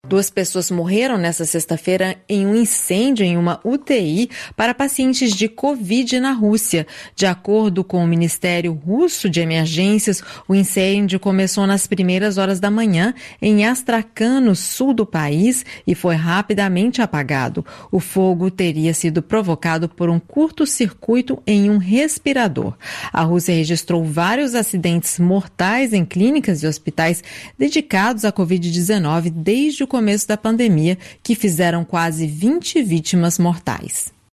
2 pessoas morreram nesta sexta-feira em um incêndio em uma UTI para pacientes de Covid na Rússia. De acordo com o Ministério Russo de Emergências, o incêndio começou nas primeiras horas da manhã em Astrakhan, no sul do país, e foi rapidamente apagado. O fogo teria sido provocado por um curto-circuito em um respirador. A Rússia registrou vários acidentes mortais em clínicas e hospitais dedicados à Covid-19 desde o começo da pandemia, que fizeram quase 20 vítimas mortais.